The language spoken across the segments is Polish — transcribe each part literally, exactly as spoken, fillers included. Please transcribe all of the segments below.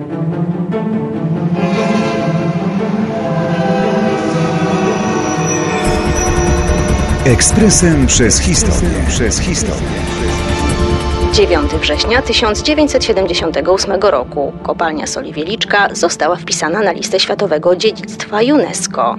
Ekspresem przez historię. Przez historię. dziewiątego września tysiąc dziewięćset siedemdziesiątego ósmego roku kopalnia soli Wieliczka została wpisana na listę Światowego Dziedzictwa UNESCO.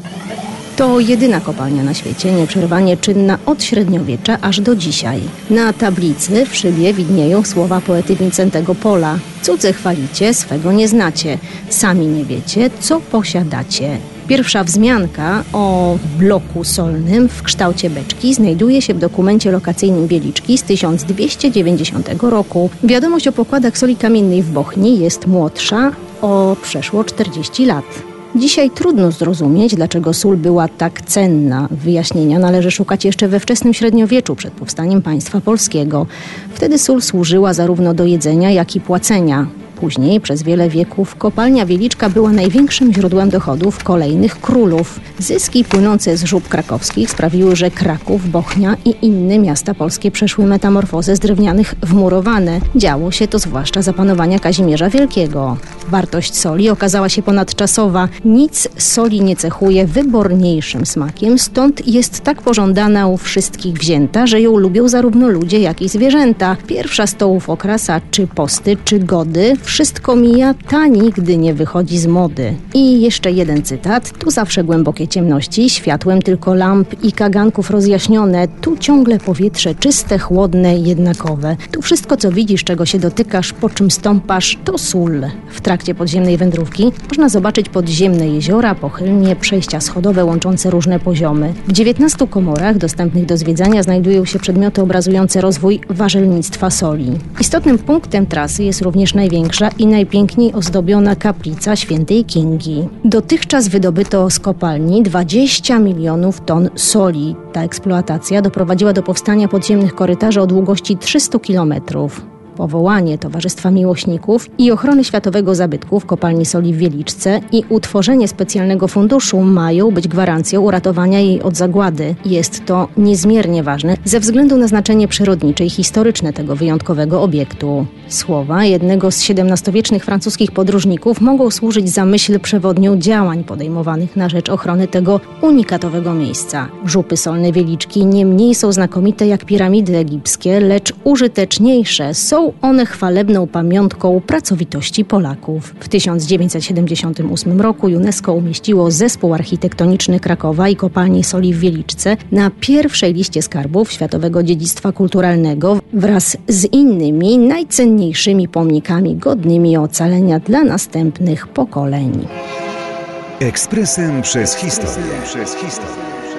To jedyna kopalnia na świecie nieprzerwanie czynna od średniowiecza aż do dzisiaj. Na tablicy w szybie widnieją słowa poety Wincentego Pola. Cudze chwalicie, swego nie znacie. Sami nie wiecie, co posiadacie. Pierwsza wzmianka o bloku solnym w kształcie beczki znajduje się w dokumencie lokacyjnym Wieliczki z tysiąc dwieście dziewięćdziesiątego roku. Wiadomość o pokładach soli kamiennej w Bochni jest młodsza o przeszło czterdzieści lat. Dzisiaj trudno zrozumieć, dlaczego sól była tak cenna. Wyjaśnienia należy szukać jeszcze we wczesnym średniowieczu, przed powstaniem państwa polskiego. Wtedy sól służyła zarówno do jedzenia, jak i płacenia. Później, przez wiele wieków, kopalnia Wieliczka była największym źródłem dochodów kolejnych królów. Zyski płynące z żub krakowskich sprawiły, że Kraków, Bochnia i inne miasta polskie przeszły metamorfozę z drewnianych w murowane. Działo się to zwłaszcza za panowania Kazimierza Wielkiego. Wartość soli okazała się ponadczasowa. Nic soli nie cechuje wyborniejszym smakiem, stąd jest tak pożądana u wszystkich wzięta, że ją lubią zarówno ludzie, jak i zwierzęta. Pierwsza stołów okrasa, czy posty, czy gody, wszystko mija, ta nigdy nie wychodzi z mody. I jeszcze jeden cytat. Tu zawsze głębokie ciemności, światłem tylko lamp i kaganków rozjaśnione. Tu ciągle powietrze czyste, chłodne, jednakowe. Tu wszystko, co widzisz, czego się dotykasz, po czym stąpasz, to sól. W trakcie podziemnej wędrówki można zobaczyć podziemne jeziora, pochylnie, przejścia schodowe łączące różne poziomy. W dziewiętnastu komorach dostępnych do zwiedzania znajdują się przedmioty obrazujące rozwój warzelnictwa soli. Istotnym punktem trasy jest również największa i najpiękniej ozdobiona kaplica świętej Kingi. Dotychczas wydobyto z kopalni dwadzieścia milionów ton soli. Ta eksploatacja doprowadziła do powstania podziemnych korytarzy o długości trzysta kilometrów. Powołanie Towarzystwa Miłośników i Ochrony Światowego Zabytku w kopalni soli w Wieliczce i utworzenie specjalnego funduszu mają być gwarancją uratowania jej od zagłady. Jest to niezmiernie ważne ze względu na znaczenie przyrodnicze i historyczne tego wyjątkowego obiektu. Słowa jednego z siedemnastowiecznych francuskich podróżników mogą służyć za myśl przewodnią działań podejmowanych na rzecz ochrony tego unikatowego miejsca. Żupy solne Wieliczki nie mniej są znakomite jak piramidy egipskie, lecz użyteczniejsze są one chwalebną pamiątką pracowitości Polaków. W tysiąc dziewięćset siedemdziesiątym ósmym roku UNESCO umieściło Zespół Architektoniczny Krakowa i kopalni soli w Wieliczce na pierwszej liście skarbów Światowego Dziedzictwa Kulturalnego wraz z innymi najcenniejszymi pomnikami godnymi ocalenia dla następnych pokoleń. Ekspresem przez historię. Przez historię.